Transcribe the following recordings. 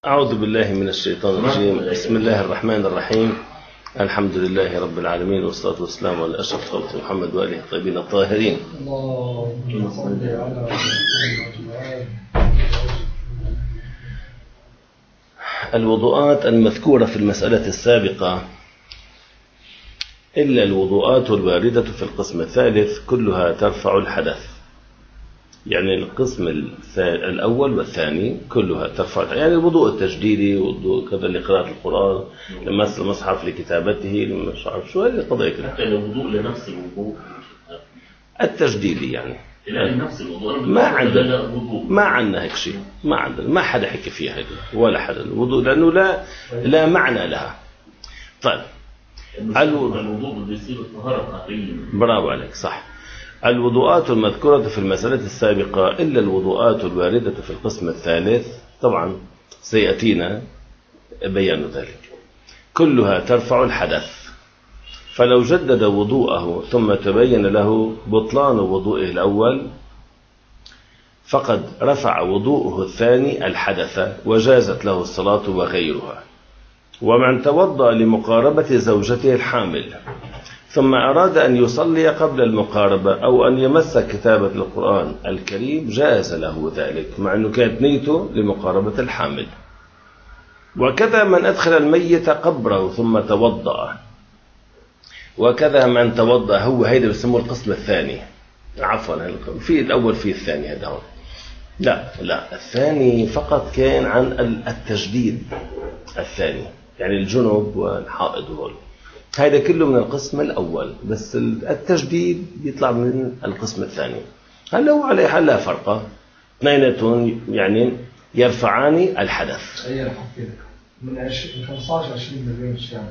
أعوذ بالله من الشيطان الرجيم. بسم الله الرحمن الرحيم. الحمد لله رب العالمين، والصلاة والسلام على أشرف خلق محمد وآله الطيبين الطاهرين. الوضوءات المذكورة في المسألة السابقة إلا الوضوءات الواردة في القسم الثالث كلها ترفع الحدث. يعني القسم الأول والثاني كلها ترفع، يعني الوضوء التجديدي، وضوء كذا لقراءة القرآن، لمس المصحف لكتابته، مش عارف شو هذه القضية كده. حتى الوضوء لنفس الوضوء التجديدي يعني نفس الوضوء ما عندنا هيك شيء، ما حدا حكي فيها هذه ولا حدا الوضوء، لأنه لا معنى لها. طيب الوضوء بيصير طهارة حقيقية. برافو عليك، صح. الوضوءات المذكورة في المسألة السابقة إلا الوضوءات الواردة في القسم الثالث، طبعا سيأتينا بيان ذلك، كلها ترفع الحدث. فلو جدد وضوءه ثم تبين له بطلان وضوءه الأول فقد رفع وضوءه الثاني الحدث وجازت له الصلاة وغيرها. ومن توضأ لمقاربة زوجته الحامل ثم أراد أن يصلي قبل المقاربة أو أن يمس كتابة القرآن الكريم جاز له ذلك، مع أنه كانت نيته لمقاربة الحامل. وكذا من أدخل الميت قبره ثم توضأ، وكذا من توضأ، هو هيدا بسموه القسم الثاني، عفوا في الأول في الثاني، هذا هو لا الثاني فقط كان عن التجديد الثاني، يعني الجنب والحائض هول، هذا كله من القسم الأول، بس التجديد يطلع من القسم الثاني. هلا وعليه حال لا فرق، اثنيناتهم يعني يرفعان الحدث. أي من 15-20 مليون شام.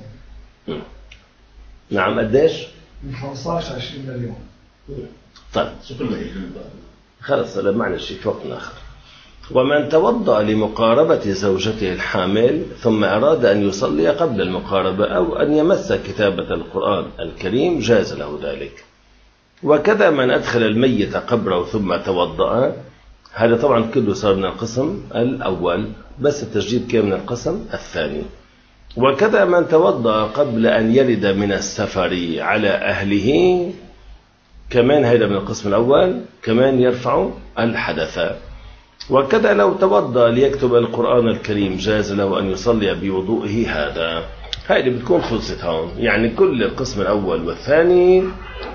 نعم، قديش؟ من 15-20 مليون. طيب خلص، هذا معنى الشيء في وقت آخر. ومن توضأ لمقاربة زوجته الحامل ثم أراد أن يصلي قبل المقاربة أو أن يمس كتابة القرآن الكريم جاز له ذلك. وكذا من أدخل الميت قبره ثم توضأ، هذا طبعا كله صار من القسم الأول، بس التجديد كان من القسم الثاني. وكذا من توضأ قبل أن يرد من السفر على أهله، كمان هذا من القسم الأول، كمان يرفع الحدث. وكذا لو توضأ ليكتب القرآن الكريم جاز له أن يصلي بوضوئه هذا. هذه بتكون خلصت هون، يعني كل القسم الأول والثاني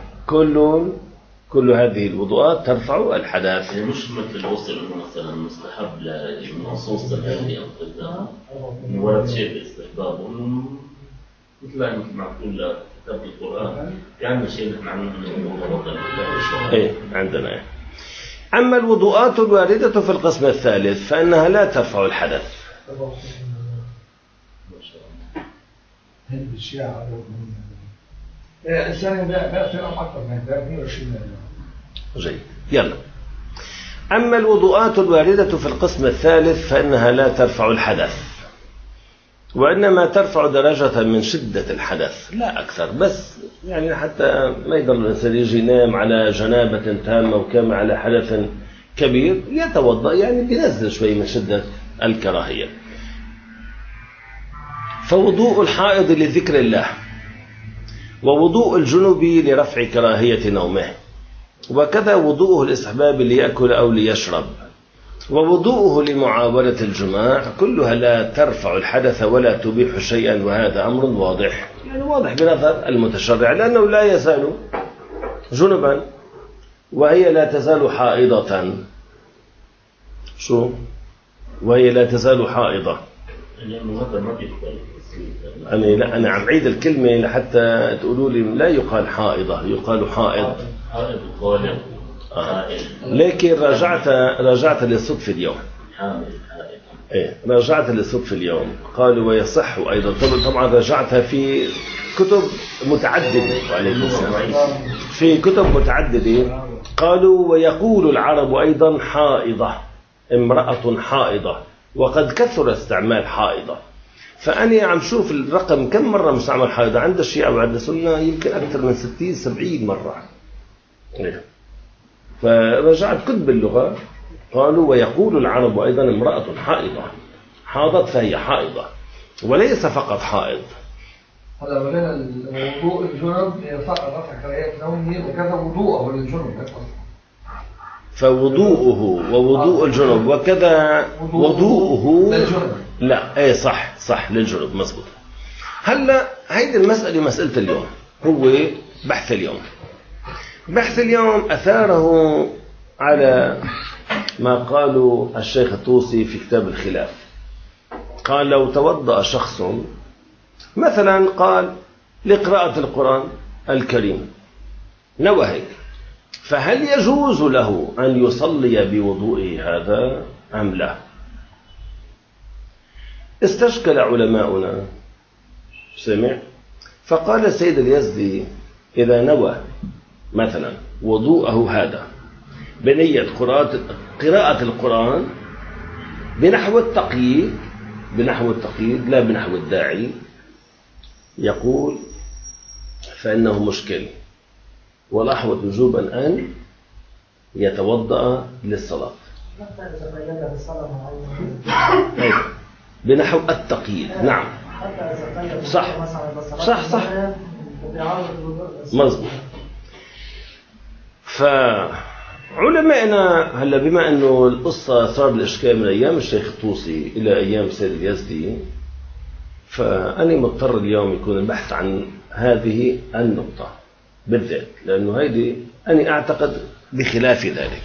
كل هذه الوضوءات ترفع الحدث. يعني مش مثل الوصل إنه مثلا مستحب لنصوص الهادي أو كذا، إنه ورد شيء باستحبابه، مثل ما تقول كتاب القرآن، يعني شيء نحن عندنا إيه عندنا. أما الوضوءات الواردة في القسم الثالث فإنها لا ترفع الحدث. هل بالشيعة الإنسان بأثر أكثر من 120 مليون. جيد، يلا. أما الوضوءات الواردة في القسم الثالث فإنها لا ترفع الحدث، وإنما ترفع درجة من شدة الحدث لا أكثر، بس يعني حتى ما يقدر الإنسان يجي ينام على جنابة تامة وكما على حدث كبير يتوضأ، يعني بينزل شوي من شدة الكراهية. فوضوء الحائض لذكر الله، ووضوء الجنوب لرفع كراهية نومه، وكذا وضوءه الاستحباب ليأكل أو ليشرب، ووضوءه لمعاورة الجماع، كلها لا ترفع الحدث ولا تبيح شيئا، وهذا أمر واضح، يعني واضح بنظر المتشرع، لأنه لا يزال جنبا وهي لا تزال حائضة. شو؟ وهي لا تزال حائضة. أنا عم عيد الكلمة لحتى تقولوا لي لا يقال حائضة، يقال حائض. حائض غالب. لكن راجعت للصدفة اليوم. راجعت للصدفة اليوم، قالوا ويصح أيضا. طبعا راجعتها في كتب متعددة، في كتب متعددة قالوا ويقول العرب أيضا حائضة، امرأة حائضة، وقد كثر استعمال حائضة. فأنا عم شوف الرقم كم مرة مستعمل حائضة عند الشيعة وعند السنة، يمكن أكثر من 60-70 مرة. فرجعت كتب اللغة قالوا ويقول العرب أيضا امرأة حائضة، حاضت فهي حائضة، وليس فقط حائض. هذا بدنا الوضوء الجنب رفع كراهية نومه وكذا وضوءه للجنب. فوضوءه ووضوء الجنب وكذا وضوءه للجنب. لا ايه صح للجنب مزبوط. هلا هيدي المسألة مسألة اليوم، هو بحث اليوم. بحث اليوم أثاره على ما قاله الشيخ الطوسي في كتاب الخلاف. قال لو توضأ شخص مثلا قال لقراءة القرآن الكريم نوى هيك، فهل يجوز له أن يصلي بوضوئه هذا أم لا؟ استشكل علماؤنا سمع، فقال السيد اليزدي إذا نوى مثلا وضوءه هذا بنية قراءة القرآن بنحو التقييد لا بنحو الداعي، يقول فإنه مشكل، ولاحظ وجوبا أن يتوضأ للصلاة بنحو التقييد. نعم صح مظبوط. فعلماءنا هلا بما أنه القصة صار الإشكال من أيام الشيخ الطوسي إلى أيام السيد اليزدي، فأنا مضطر اليوم يكون البحث عن هذه النقطة بالذات، لأنه هيدي أنا أعتقد بخلاف ذلك.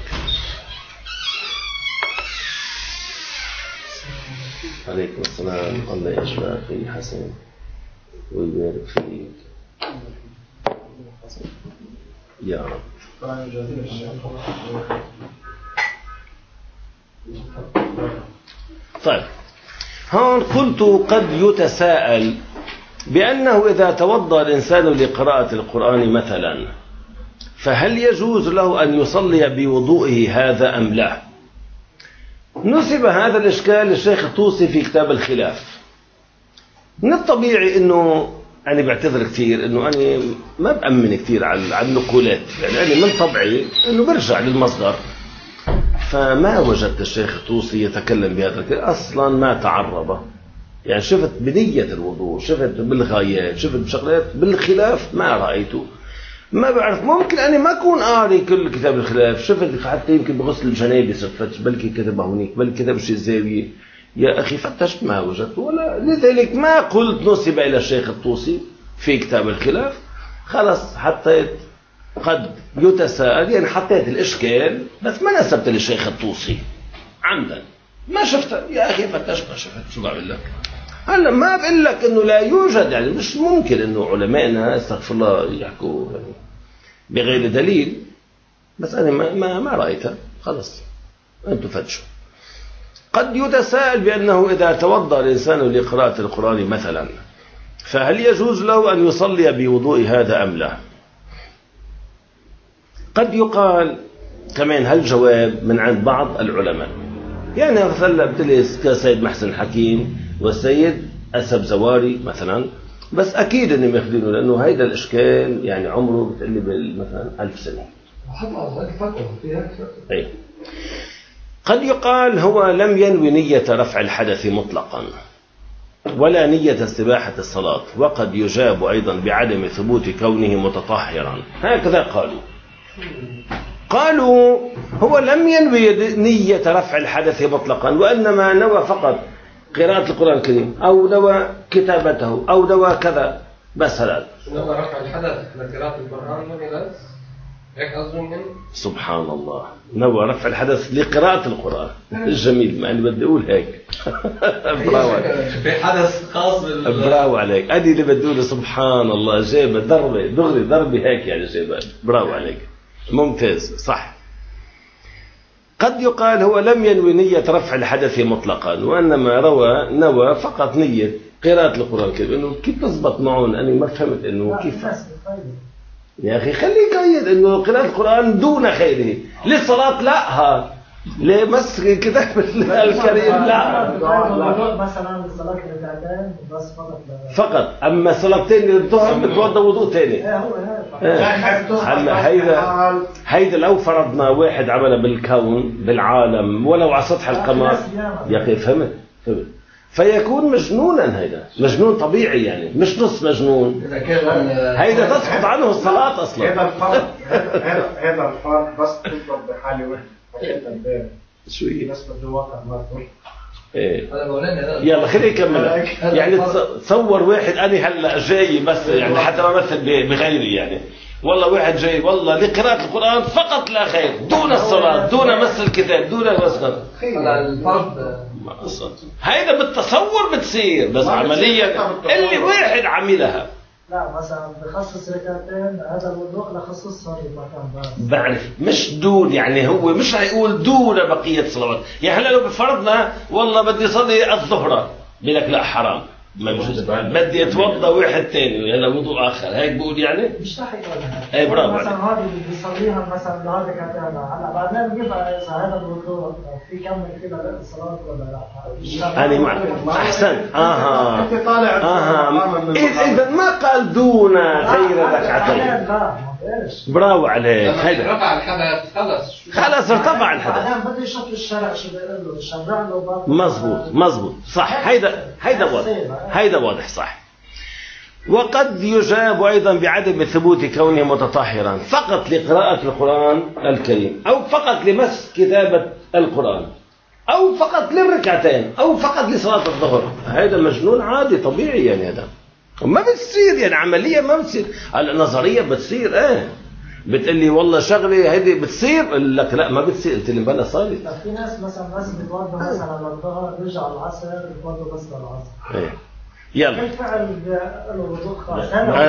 عليكم السلام، الله يشفى أخي حسن ويبارك فيك يا رب. طيب هون قلت قد يتساءل بأنه إذا توضأ الإنسان لقراءة القرآن مثلا فهل يجوز له أن يصلي بوضوئه هذا أم لا؟ نسب هذا الإشكال للشيخ الطوسي في كتاب الخلاف. من الطبيعي أنه أنا بعتذر كثير أنه أنا ما بأمن كثير على النقولات، يعني أنا من طبعي أنه برجع للمصدر، فما وجدت الشيخ الطوسي يتكلم بهذا الكلام أصلا، ما تعرض. يعني شفت بنية الوضوء، شفت بالغايات، شفت بشغلات بالخلاف ما رأيته. ما بعرف، ممكن أنا ما أكون قاري كل كتاب الخلاف، شفت حتى يمكن بغسل الجنابة صفتش، بلكي كتبه هنيك، بل كتب شيء الزاوية. يا أخي فتشت ما وجدت، ولا لذلك ما قلت نسب إلى الشيخ الطوسي في كتاب الخلاف. خلص حطيت قد يتساءل، يعني حطيت الإشكال بس ما نسبت للشيخ الطوسي عمدا، ما شفت. يا أخي فتشت ما شفت، شو بعمل لك؟ هلا ما بقول لك إنه لا يوجد، يعني مش ممكن إنه علمائنا استغفر الله يحكوا يعني بغير دليل، بس أنا ما رأيتها. خلص أنتم فتشوا. قد يتساءل بأنه إذا توضأ الإنسان لقراءة القرآن مثلا فهل يجوز له أن يصلي بوضوء هذا أم لا؟ قد يقال كمان هالجواب من عند بعض العلماء، يعني مثلا بتلس كسيد محسن حكيم والسيد أسب زواري مثلا، بس أكيد إنهم ياخذينه لأنه هيدا الإشكال يعني عمره بتقلي مثلا 1000 سنة. أي. قد يقال هو لم ينوي نية رفع الحدث مطلقا ولا نية استباحة الصلاة، وقد يجاب أيضا بعدم ثبوت كونه متطهرا. هكذا قالوا هو لم ينوي نية رفع الحدث مطلقا، وإنما نوى فقط قراءة القرآن الكريم أو نوى كتابته أو نوى كذا بس. هذا نوى رفع الحدث لقراءة القرآن بس، هيك أظن. سبحان الله، نوى رفع الحدث لقراءة القرآن. جميل، ما أنا بدي أقول هيك. برافو عليك، في حدث خاص برافو عليك. أنا اللي بدي أقول سبحان الله، جايبة ضربة دغري، ضربة هيك يعني جايبة. برافو عليك، ممتاز صح. قد يقال هو لم ينوي نية رفع الحدث مطلقا، وإنما نوى فقط نية قراءة القرآن الكريم. إنه كيف تزبط معون؟ أنا ما فهمت إنه كيف. يا أخي خليك قيد إنه قراءة القرآن دون خيره، للصلاة لا، لمس كتاب الكريم لا. مثلا الصلاة ركعتين بس فقط، أما الصلاتين اللي بتوضى وضوء ثاني. هلا هيدا لو فرضنا واحد عمل بالكون بالعالم ولو على سطح القمر، يا أخي فهمت. فيكون مجنونا. هيدا مجنون طبيعي يعني، مش نص مجنون. إذا كان هيدا تسقط عنه الصلاة أصلا. هذا الفرق بس تضرب بحالة واحدة. شو هي؟ بس بده واقع ما ايه هذا يلا خليني اكملها. يعني تصور واحد أنا هلا جاي بس يعني حتى ما مثل بغيري يعني، والله واحد جاي والله لقراءة القرآن فقط لا غير، دون الصلاة، دون مس الكتاب، دون مسند. الفرد هيدا بالتصور بتصير، بس عمليا اللي واحد عملها. لا مثلا بخصص ركعتين هذا الوضوء لخصص صلي مكان بس. بعرف مش دون، يعني هو مش رح يقول دون بقية الصلوات. يعني هلا لو بفرضنا والله بدي صلي الظهر، بيقول لك لا حرام ما بيجوز، بدي اتوضا واحد ثاني هلا وضوء اخر، هيك بقول يعني مش رح يقولها. اي برافو. مثلا هذه بيصليها مثلا لهذا ركعتين، هلا بعدين بيبقى اذا هذا الوضوء في كمل كده بقى الصلاه ولا لا. أنا معك أحسن. أنت طالع إذا ما قال دون غير ركعتين. برافو عليك. هيدا رفع الحدث خلص ارتفع الحدث. بعدين بده يشوف الشرع شو بيقول له، شرع له. مزبوط صح. هيدا واضح، هيدا واضح صح. وقد يجاب أيضا بعدم ثبوت كونه متطهرا فقط لقراءة القرآن الكريم، أو فقط لمس كتابة القرآن، أو فقط للركعتين، أو فقط لصلاة الظهر. هذا مجنون عادي طبيعي يعني. هذا ما بتصير يعني عملية، ما بتصير. النظرية بتصير بتقول لي والله شغلة هذه بتصير، قل لك لا ما بتصير. قلت لي بلا صالح. في ناس مثلا ناس بتوضى مثلا للظهر بيرجع العصر بتوضى بس للعصر. يلا الفعل له وضوء خاص.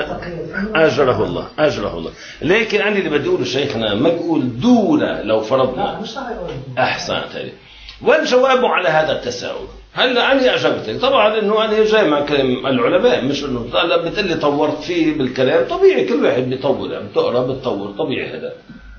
أجره الله أجره الله. لكن أنا اللي بدي أقوله شيخنا ما بقول دون لو فرضنا. مش رح يقول. أحسنت. والجواب على هذا التساؤل هلا أنا أجبتك طبعا إنه أنا جاي مع كلام العلماء، مش إنه هلا بتقلي طورت فيه بالكلام. طبيعي كل واحد بيطور، يعني بتقرأ بتطور طبيعي هذا.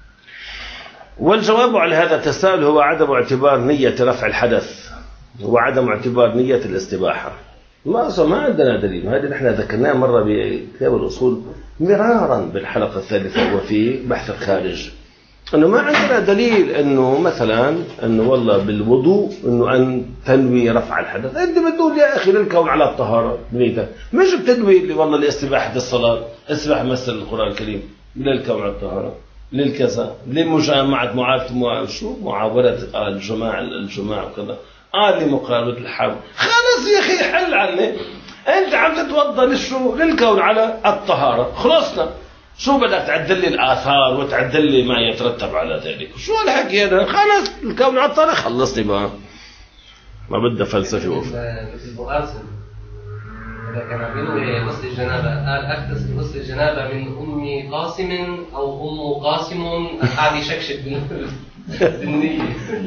والجواب على هذا التساؤل هو عدم اعتبار نية رفع الحدث وعدم اعتبار نية الاستباحة. ما عندنا دليل. هذا نحن ذكرناه مرة بكتاب الأصول مرارا بالحلقة الثالثة وفي بحث الخارج، أنه ما عندنا دليل أنه مثلا أنه والله بالوضوء أنه أن تنوي رفع الحدث. أنت بتقول يا أخي للكون على الطهارة بنيتك، مش بتنوي والله لاستباحة الصلاة، استباحة مثل القرآن الكريم للكون على الطهارة، للكذا، لمجامعة معاورة الجماعة وكذا، لمقاربة الحرب. خلص يا أخي حل عني. أنت عم تتوضأ للكون على الطهارة، خلصنا. شو بدك تعدل لي الآثار وتعدل لي ما يترتب على ذلك؟ شو الحكي هذا؟ خلص الكون على الطهارة، خلصني بقى. ما بدها فلسفة البغاسل إذا كان بينوي غسل الجنابة قال أغتسل غسل الجنابة من أم قاسم أو أم قاسم قاعد يشكشك بالنية.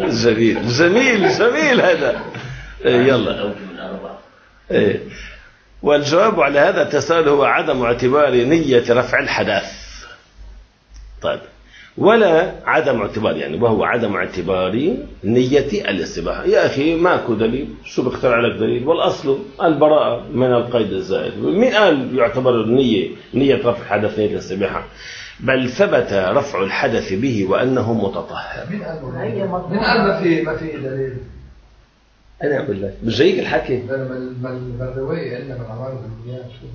جميل هذا. يلا. والجواب على هذا التساؤل هو عدم اعتبار نية رفع الحدث. طيب ولا عدم اعتبار يعني، وهو عدم اعتبار نية الاستباحة. يا أخي ماكو دليل، شو بخترع لك دليل؟ والأصل البراءة من القيد الزائد. مين قال يعتبر نية رفع الحدث نية الاستباحة؟ بل ثبت رفع الحدث به وأنه متطهر. من قال ما في دليل؟ أنا أقول لك مش جايك الحكي. بالرواية إلا من عمار الدنيا شو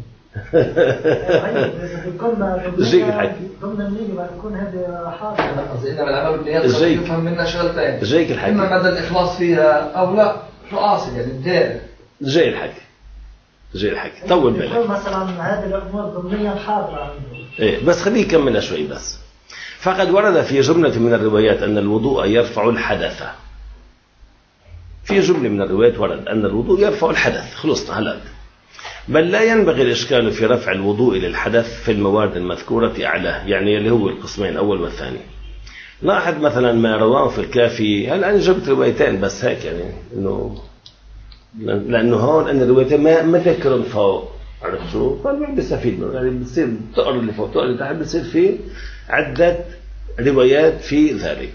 جايك الحكي. ضمن النية ما تكون هذه حاضرة. قصدي إن من العمل بالنيات يفهم منا شغلتين. جايك الحكي. إما مدى الإخلاص فيها أو لا. شو قاصد يعني الدار. جاي الحكي. طول بالك. مثلا هذه الأمور ضمنيا حاضرة عنده. إيه بس خليه يكملها شوي بس. فقد ورد في جملة من الروايات أن الوضوء يرفع الحدث. في جملة من الروايات ورد أن الوضوء يرفع الحدث. خلصنا هلأ. بل لا ينبغي الإشكال في رفع الوضوء للحدث في الموارد المذكورة أعلاه، يعني اللي هو القسمين الأول والثاني. لاحظ مثلا ما رواه في الكافي. هل أنا جبت روايتين بس هيك يعني إنه لأنه هون أن الروايتين ما ذكرهم فوق، عرفت شو؟ فالواحد بيستفيد منه، يعني بتصير تقرأ اللي فوق تقرأ اللي تحت، بتصير في عدة روايات في ذلك.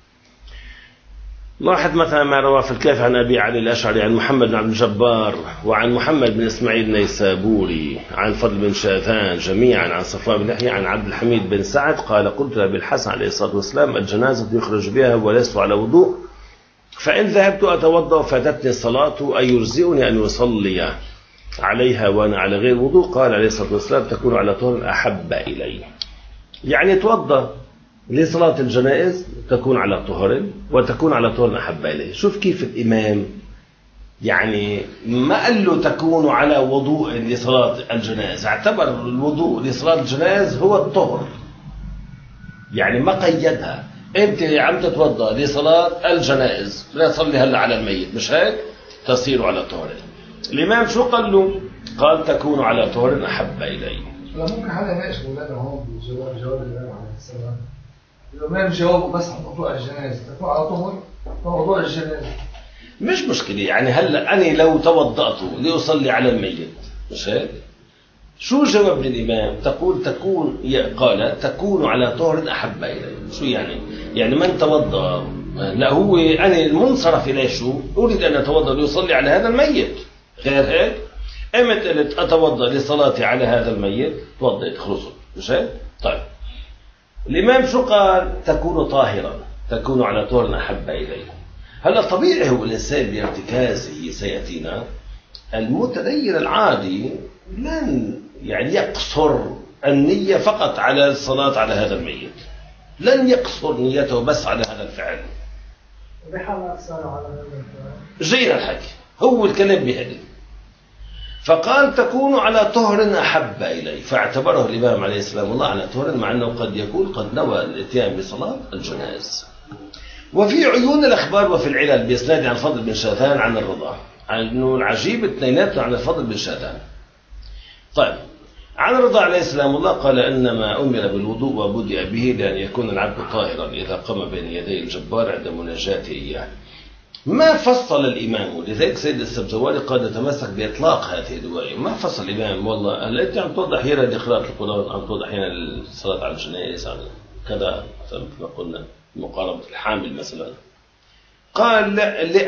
لاحظ مثلا ما رواه في الكافي عن أبي علي الأشعري عن محمد بن عبد الجبار وعن محمد بن إسماعيل النيسابوري عن فضل بن شاذان جميعا عن صفوان بن يحيى عن عبد الحميد بن سعد قال قلت لأبي الحسن عليه الصلاة والسلام الجنازة يخرج بها ولست على وضوء فإن ذهبت أتوضأ فاتتني الصلاة أيجزئني أن يصلي عليها وأنا على غير وضوء؟ قال عليه الصلاة والسلام تكون على طهر أحب إلي. يعني توضأ لصلاة الجنائز تكون على طهر وتكون على طهر أحب إلي. شوف كيف الإمام يعني ما قال له تكون على وضوء لصلاة الجنائز، اعتبر الوضوء لصلاة الجنائز هو الطهر، يعني ما قيدها. انت عم تتوضا لصلاة الجنائز لا تصلي هلا على الميت، مش هيك؟ تصير على طهر. الإمام شو قال له؟ قال تكون على طهر أحب إلي. ممكن حدا يناقش مولانا هون بجواب الإمام عليه السلام. الإمام جاوبه بس عن موضوع الجنازة، تكون على طهر موضوع الجنازة. مش مشكلة، يعني هلا أنا لو توضأت لأصلي على الميت، مش هيك؟ شو جواب الإمام؟ قال تكون على طهر أحب إلي. شو يعني؟ يعني من توضأ، لا هو أنا المنصرف إليه شو؟ أريد أن أتوضأ ليصلي على هذا الميت، غير هيك؟ إمتى قلت أتوضأ لصلاتي على هذا الميت؟ توضأت خلصت، مش هيك؟ طيب الإمام شو قال؟ تكون طاهرا، تكون على طهر أحب إلي. هلا طبيعي هو الإنسان بارتكازه سيأتينا المتدين العادي لن يعني يقصر النية فقط على الصلاة على هذا الميت، لن يقصر نيته بس على هذا الفعل. بحال أكثر على هذا الفعل. جينا الحكي، هو الكلام بهذه. فقال تكون على طهر أحب إلي، فاعتبره الإمام عليه السلام الله على طهر، مع أنه قد يكون قد نوى الاتيان بصلاة الجنائز. وفي عيون الأخبار وفي العلل بإسناد عن فضل بن شاذان عن الرضا، أنه العجيب اثنيناتهم عن الفضل بن شاذان. طيب عن الرضا عليه السلام الله قال إنما أمر بالوضوء وبدأ به لأن يكون العبد طاهرا إذا قام بين يدي الجبار عند مناجاته إياه. ما فصل الإمام، لذلك سيد السبزواري قد يتمسك بإطلاق هذه الرواية. ما فصل الإمام والله هل أنت عم توضح أحيانا لقراءة القرآن، عم توضح أحيانا الصلاة على الجنائز، عن كذا مثل ما قلنا مقاربة الحامل مثلا. قال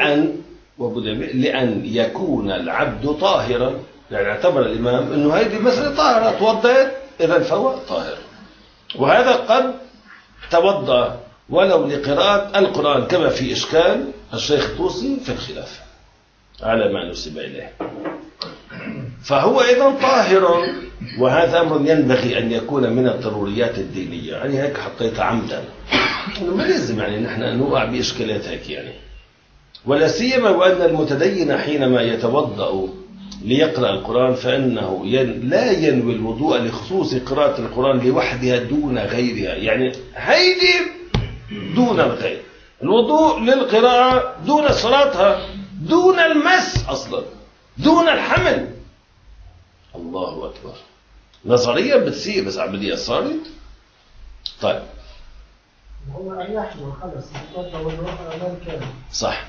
لأن يكون العبد طاهرا، يعني اعتبر الإمام أنه هذه مسألة طاهرة، توضأت إذا فهو طاهر. وهذا قد توضأ ولو لقراءة القرآن، كما في إشكال الشيخ الطوسي في الخلاف على ما نسب إليه. فهو أيضا طاهر، وهذا أمر ينبغي أن يكون من الضروريات الدينية. يعني هيك حطيت عمدا، ما لازم يعني نحن نوقع بإشكالات هيك يعني. ولا سيما وأن المتدين حينما يتوضأ ليقرأ القرآن فإنه لا ينوي الوضوء لخصوص قراءة القرآن لوحدها دون غيرها، يعني هيدي دون غير الوضوء للقراءة دون صلاتها، دون المس أصلا، دون الحمل. الله أكبر. نظريا بتصير بس عمليا صارت. طيب هو أن يحمل خلص يتوضأ والوضوء ممكن. صح.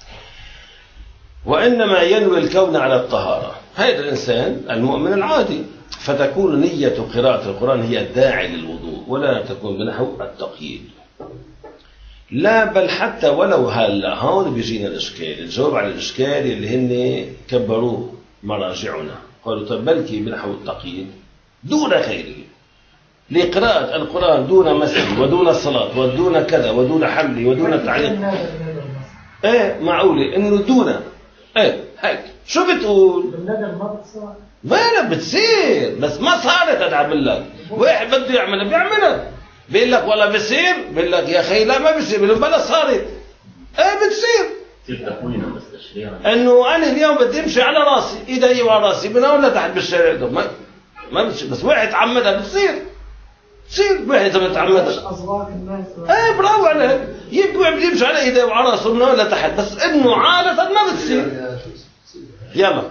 وإنما ينوي الكون على الطهارة هذا الإنسان المؤمن العادي، فتكون نية قراءة القرآن هي الداعي للوضوء، ولا تكون بنحو التقييد. لا بل حتى ولو هلا هون بيجينا الإشكال، الجواب على الإشكال اللي هن كبروه مراجعنا، قالوا طب بلكي بنحو التقييد دون غيره، لقراءة القرآن دون مسح ودون الصلاة ودون كذا ودون حمل ودون تعليق. ايه معقولة انه دون ايه هيك شو بتقول؟ بالندم ما بتصير. لا بتصير بس ما صارت. انا عم لك واحد بده يعملها بيعملها، بيقول لك والله بصير، بيقول لك يا اخي لا ما بصير، بيقول بلا صارت. ايه بتصير. تصير تكوينها بس تشريعا. انه انا اليوم بدي امشي على راسي، ايدي ورا راسي من هون لتحت بالشارع ده ما بتصير، بس واحد تعمدها بتصير. تصير واحد اذا بتعمدها. اصوات الناس. ايه برافو عليك، يبقى بده يمشي على ايديه وعلى راسه من هون لتحت، بس انه عادة ما بتصير. يلا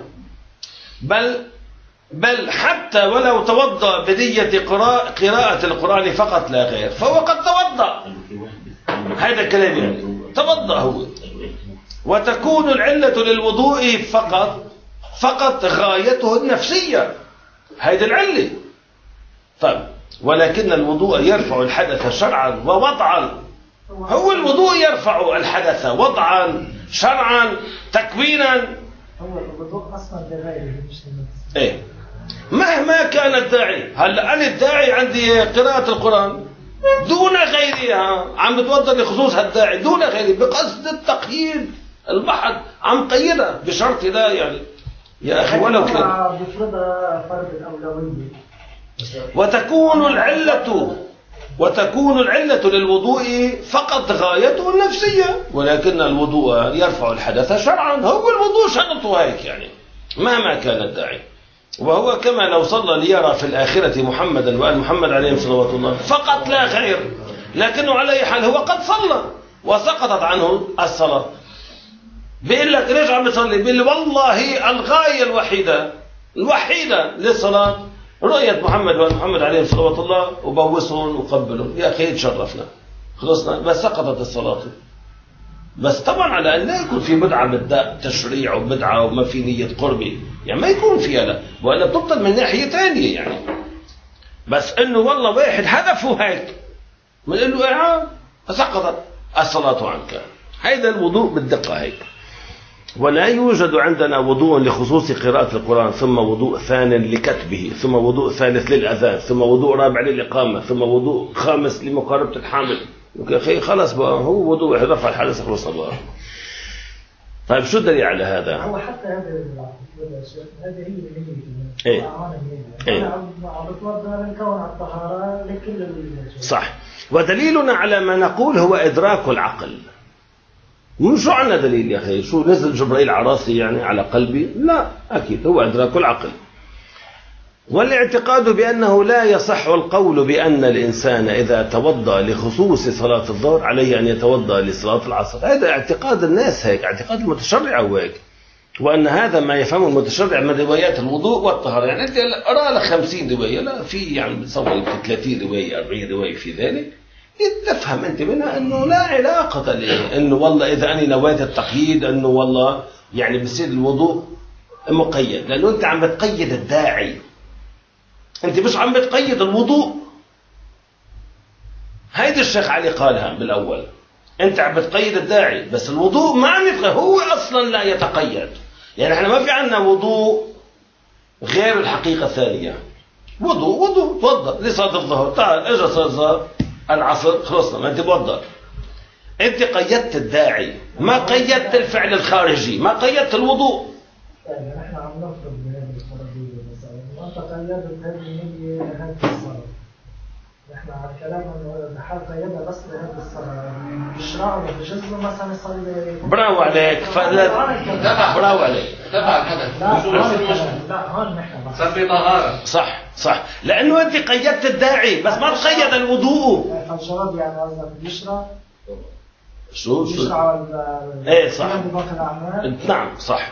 بل حتى ولو توضأ بنية قراءة القرآن فقط لا غير فهو قد توضأ. هذا كلام يعني توضأ هو. وتكون العلة للوضوء فقط غايته النفسية، هذه العلة. طيب ولكن الوضوء يرفع الحدث شرعا ووضعا. هو الوضوء يرفع الحدث وضعا شرعا تكوينا. هو الوضوء اصلا لغيره مش لنفسه. ايه مهما كان الداعي. هلا انا الداعي عندي قراءة القرآن، دون غيرها، عم بتوضأ لخصوص هالداعي دون غيره بقصد التقييد. البحث عم قيدها بشرط لا يعني يا أخي ولو كان. بفرضها فرض الأولوية. وتكون العلة للوضوء فقط غايته النفسية، ولكن الوضوء يرفع الحدث شرعا. هو الوضوء شرطه هيك يعني مهما كان الداعي. وهو كما لو صلى ليرى في الآخرة محمدا وآل محمد عليهم صلوات الله فقط لا غير، لكنه على أي حال هو قد صلى وسقطت عنه الصلاة. بيقول لك ليش عم بيصلي؟ بيقول لي والله الغاية الوحيدة للصلاة رؤية محمد وآل محمد عليهم صلوات الله وبوسهم وقبلهم. يا أخي تشرفنا خلصنا، بس سقطت الصلاة. بس طبعا على أن لا يكون في بدعة بدأ تشريع وبدعة وما في نية قربي، يعني ما يكون فيها لا، وإلا بتبطل من ناحية ثانية يعني. بس إنه والله واحد هدفه هيك من له سقطت الصلاة عنك. هذا الوضوء بالدقة هيك. ولا يوجد عندنا وضوء لخصوص قراءة القرآن، ثم وضوء ثاني لكتبه، ثم وضوء ثالث للأذان، ثم وضوء رابع للإقامة، ثم وضوء خامس لمقاربة الحامل. خلاص بقى هو وضوء واحد رفع الحدث خلصنا بقى. طيب شو الدليل على هذا؟ هو حتى هذا هذه هي ايه ايه عم بتوضا لنكون على الطهارة لكل صح. ودليلنا على ما نقول هو إدراك العقل. مش عندنا دليل يا أخي شو نزل جبرائيل على راسي يعني على قلبي؟ لا، أكيد هو إدراك العقل. والاعتقاد بأنه لا يصح القول بأن الإنسان إذا توضأ لخصوص صلاة الظهر عليه أن يتوضأ لصلاة العصر. هذا اعتقاد الناس هيك، اعتقاد المتشرع هو هيك. وأن هذا ما يفهمه المتشرع من روايات الوضوء والطهارة. يعني أنت أرى لك 50 رواية، لا في يعني بتصور 30 رواية 40 رواية في ذلك، تفهم أنت منها أنه لا علاقة له، أنه والله إذا أنا نويت التقييد أنه والله يعني بصير الوضوء مقيد، لأنه أنت عم بتقيد الداعي، أنت مش عم بتقيد الوضوء. هيدا الشيخ علي قالها بالأول، أنت عم بتقيد الداعي بس الوضوء ما عم يتقيد، هو أصلا لا يتقيد. يعني احنا ما في عندنا وضوء غير الحقيقة الثانية. وضوء توضأ لصلاة الظهر، تعال اجى صلاة الظهر العصر خلصنا، ما انت توضأ. انت قيدت الداعي، ما قيدت الفعل الخارجي، ما قيدت الوضوء. يعني نحن عم نفرض بهذه الفرضية مثلا ما تقيدت هذه النية لهذه الصلاة. نحن على كلام انه بحال قيدها بس لهذه الصلاة، يشرع له بجزء مثلا يصلي. برافو عليك، برافو عليك. تبع الحدث. لا هون نحن صار في طهارة. صح، لأنه أنت قيدت الداعي بس ما تقيد الوضوء. فالجواب يعني قصدك يشرع شو يشرع ايه صح. نعم صح.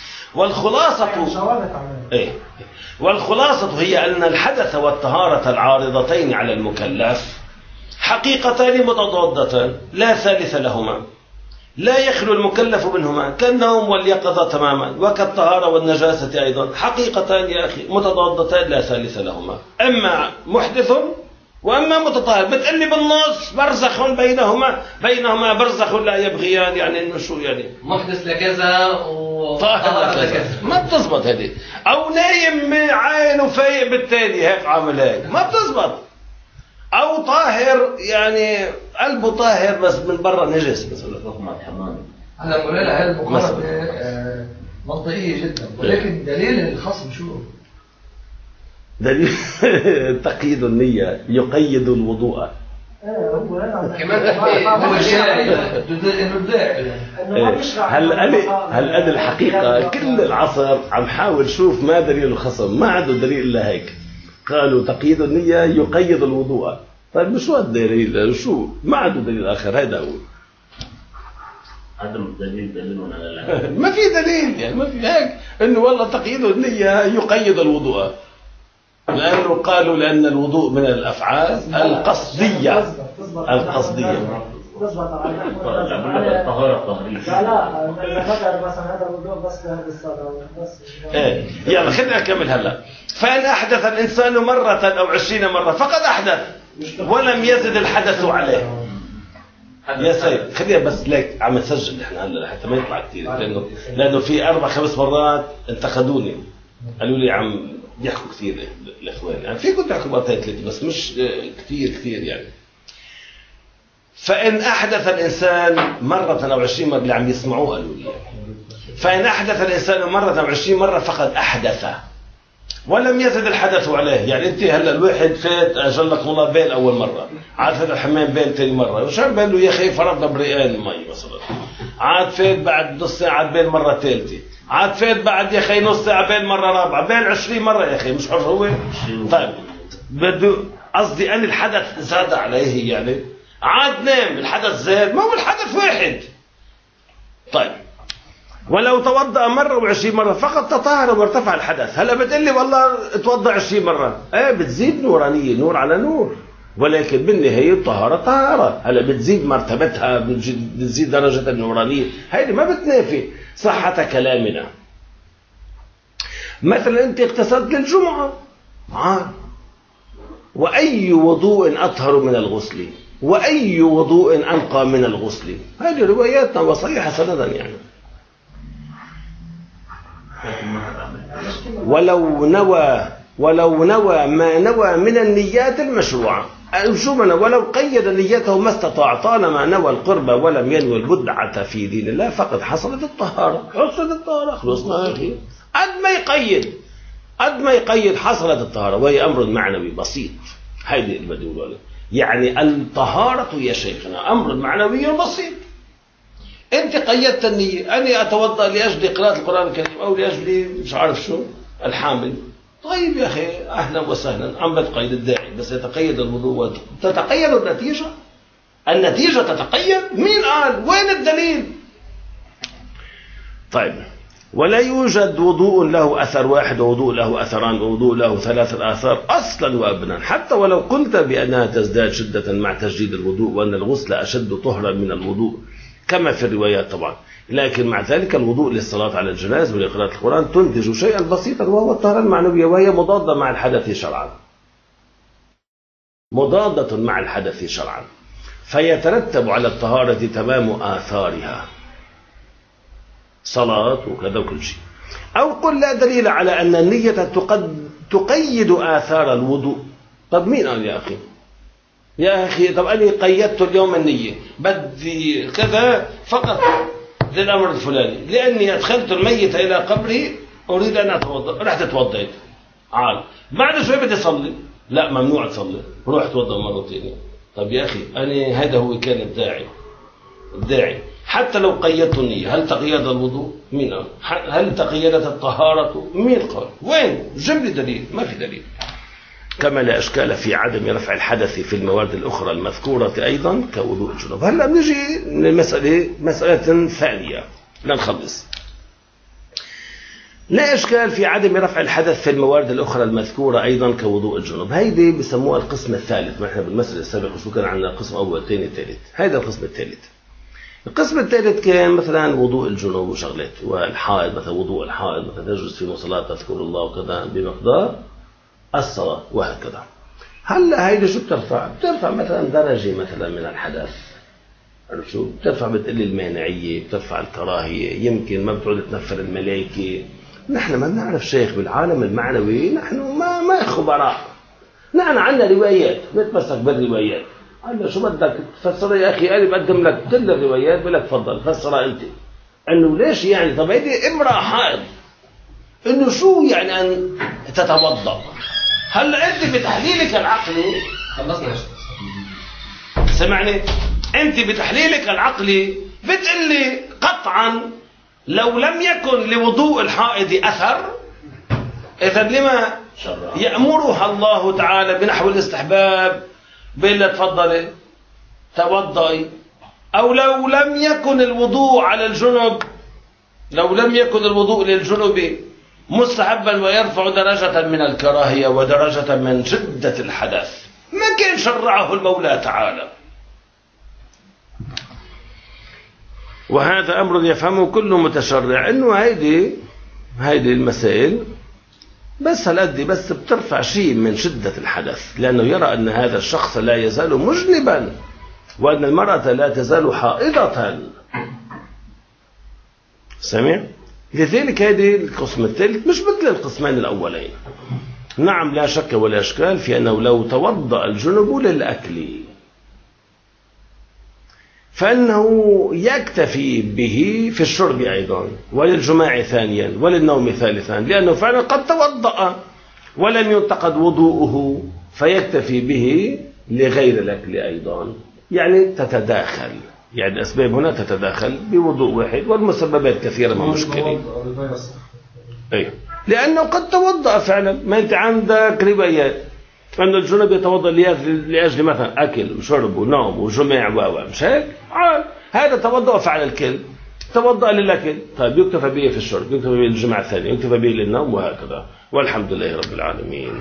والخلاصة هي أن الحدث والطهارة العارضتين على المكلف حقيقتان متضادتان لا ثالث لهما، لا يخلو المكلف منهما، كالنوم واليقظة تماما، وكالطهارة والنجاسة أيضا، حقيقتان يا أخي متضادتان لا ثالث لهما، أما محدث وأما متطهر. بتقلي بالنص برزخ بينهما برزخ لا يبغيان، يعني إنه شو يعني محدث لكذا طاهر لكذا، ما بتزبط هذه. أو نايم من عين وفايق بالتالي هيك عامل هيك، ما بتزبط. أو طاهر يعني قلبه طاهر بس من برا نجس مثلا. هلا مولانا هذه المقارنة منطقية جدا، ولكن دليل الخصم شو؟ دليل تقييد النية يقيد الوضوء. كمان هو الداعي هل أنا الحقيقة كل العصر عم حاول شوف ما دليل الخصم، ما عنده دليل إلا هيك. قالوا تقييد النية يقيد الوضوء. طيب شو الدليل؟ شو ما عنده دليل آخر. هذا هو عدم الدليل دليل على العدم. ما في دليل، يعني ما في هيك إنه والله تقييد النية يقيد الوضوء، لأنه قالوا لأن الوضوء من الأفعال القصدية. الطهارة الطهرية. لا ذكر مثلا هذا الوضوء بس لهذه الصلاة بس. إيه يلا خلينا نكمل هلا. فإن أحدث الإنسان مرة أو 20 مرة فقد أحدث ولم يزد الحدث عليه. يا سيد خلينا بس ليك عم نسجل احنا هلا حتى ما يطلع كثير، لأنه في 4-5 مرات انتقدوني قالوا لي عم يحكوا كثير الإخوان، يعني في كنت أحكوا مرتين 3 بس مش كثير يعني. فإن أحدث الإنسان مرة أو 20 مرة اللي عم يسمعوه قالوا لي، فإن أحدث الإنسان مرة أو 20 مرة فقد أحدث ولم يزد الحدث عليه. يعني أنت هلا الواحد فات أجلكم الله بيل أول مرة، عاد فات الحمام بيل ثاني مرة، وشان بيل له يا أخي فرضنا بريقان مي مثلا، عاد فات بعد نص ساعة بيل مرة ثالثة، عاد فات بعد يا أخي نص ساعة بيل مرة رابعة، بيل 20 مرة يا أخي، مش حر هو؟ طيب بده قصدي أن الحدث زاد عليه، يعني عاد نام الحدث زاد، ما هو الحدث واحد. طيب ولو توضأ مرة و20 مرة فقط تطهر وارتفع الحدث. هلا بتقول لي والله توضأ 20 مرة، بتزيد نورانية، نور على نور، ولكن بالنهاية الطهارة طهارة. هلا بتزيد مرتبتها، بتزيد درجة النورانية، هيدي ما بتنافي صحة كلامنا. مثلا أنت اغتسلت للجمعة، وأي وضوء أطهر من الغسل، وأي وضوء أنقى من الغسل. هذه رواياتنا وصحيحة سندا يعني. ولو نوى ما نوى من النيات المشروعة، شو معنى ولو قيد نيته ما استطاع، طالما نوى القربة ولم ينوي البدعة في دين الله فقد حصلت الطهارة. حصلت الطهارة، خلصنا يا أخي. قد ما يقيد حصلت الطهارة، وهي أمر معنوي بسيط. هيدي اللي بدي أقوله. يعني الطهارة يا شيخنا أمر معنوي بسيط. أنت قيدت النية، أني أتوضأ لأجل قراءة القرآن الكريم أو لأجل مش عارف شو الحامل. طيب يا أخي أهلا وسهلا، عم بتقيد الداعي، بس يتقيد الوضوء تتقيد النتيجة. النتيجة تتقيد، مين قال؟ وين الدليل؟ طيب ولا يوجد وضوء له أثر واحد ووضوء له أثران ووضوء له 3 آثار أصلا وأبنا، حتى ولو قلت بأنها تزداد شدة مع تجديد الوضوء، وأن الغسل أشد طهرا من الوضوء كما في الروايات طبعا، لكن مع ذلك الوضوء للصلاة على الجنائز ولقراءة القرآن تنتج شيئا بسيطا، وهو الطهارة المعنوية، وهي مضادة مع الحدث شرعا، مضادة مع الحدث شرعا، فيترتب على الطهارة تمام آثارها، صلاة وكذا وكل شيء. أو قل لا دليل على أن النية تقيد آثار الوضوء. طب مين قال يا أخي؟ يا أخي طب أنا قيدت اليوم النية، بدي كذا فقط للأمر الفلاني، لأني أدخلت الميت إلى قبري أريد أن أتوضأ، رحت توضيت، بعد شوي بدي أصلي، لا ممنوع تصلي، روح توضأ مرة ثانية. طب يا أخي أنا هذا هو كان الداعي، حتى لو قيدت النية، هل تقيد الوضوء؟ مين قال؟ هل تقيدت الطهارة؟ مين قال؟ وين؟ جيب لي دليل، ما في دليل. كما لا إشكال في عدم رفع الحدث في المواد الأخرى المذكورة أيضا كوضوء الجنوب. هلا بنجي للمسألة مسألة ثانية لنخلص. لا إشكال في عدم رفع الحدث في الموارد الأخرى المذكورة أيضا كوضوء الجنوب. هيدي بسموها القسم الثالث، ما إحنا بالمسألة السابقة شو كان عندنا قسم أول ثاني ثالث، هيدا القسم الثالث. القسم الثالث كان مثلا وضوء الجنوب وشغلات، والحائض مثلا وضوء الحائض مثلا تجلس في مصلاة تذكر الله وكذا بمقدار الصلاة وهكذا. هلا هيدي شو بترفع مثلا درجة مثلا من الحدث، عرفت شو؟ بترفع بتقل المانعية، بترفع الكراهية، يمكن ما بتعود تنفر الملائكة. نحن ما بنعرف شيخ بالعالم المعنوي، نحن ما خبراء، نحن عندنا روايات بنتمسك بالروايات. هلا شو بدك تفسر يا أخي؟ أنا بقدم لك كل الروايات، بقول لك تفضل فسرها أنت. إنه ليش يعني؟ طب هيدي امرأة حائض، إنه شو يعني أن تتوضأ؟ هلا أنت بتحليلك العقلي خلصنا. سمعني، أنت بتحليلك العقلي بتقول لي قطعا لو لم يكن لوضوء الحائض أثر، إذا لما يأمرها الله تعالى بنحو الاستحباب بلا تفضلي توضئي؟ أو لو لم يكن الوضوء على الجنب، لو لم يكن الوضوء للجنب مستحبا ويرفع درجة من الكراهية ودرجة من شدة الحدث، ما كان شرعه المولى تعالى. وهذا أمر يفهمه كل متشرع، إنه هيدي المسائل بس هالقد بس بترفع شيء من شدة الحدث، لأنه يرى أن هذا الشخص لا يزال مجنبا، وأن المرأة لا تزال حائضة. سمع؟ لذلك هذه القسم الثالث مش مثل القسمين الأولين. نعم لا شك ولا إشكال في أنه لو توضأ الجنب للأكل فإنه يكتفي به في الشرب أيضا، وللجماع ثانيا، وللنوم ثالثا، لأنه فعلا قد توضأ ولم ينتقد وضوءه، فيكتفي به لغير الأكل أيضا. يعني تتداخل، يعني الأسباب هنا تتداخل بوضوء واحد، والمسببات كثيرة من مشكلة. أي، لأنه قد توضأ فعلا. ما أنت عندك روايات أن الجنب يتوضأ لأجل مثلا أكل وشرب ونوم وجماع مش هيك؟ هذا توضأ فعل الكل، توضأ للأكل، طيب يكتفى به في الشرب، يكتفى به للجماع الثاني، يكتفى به للنوم، وهكذا. والحمد لله رب العالمين.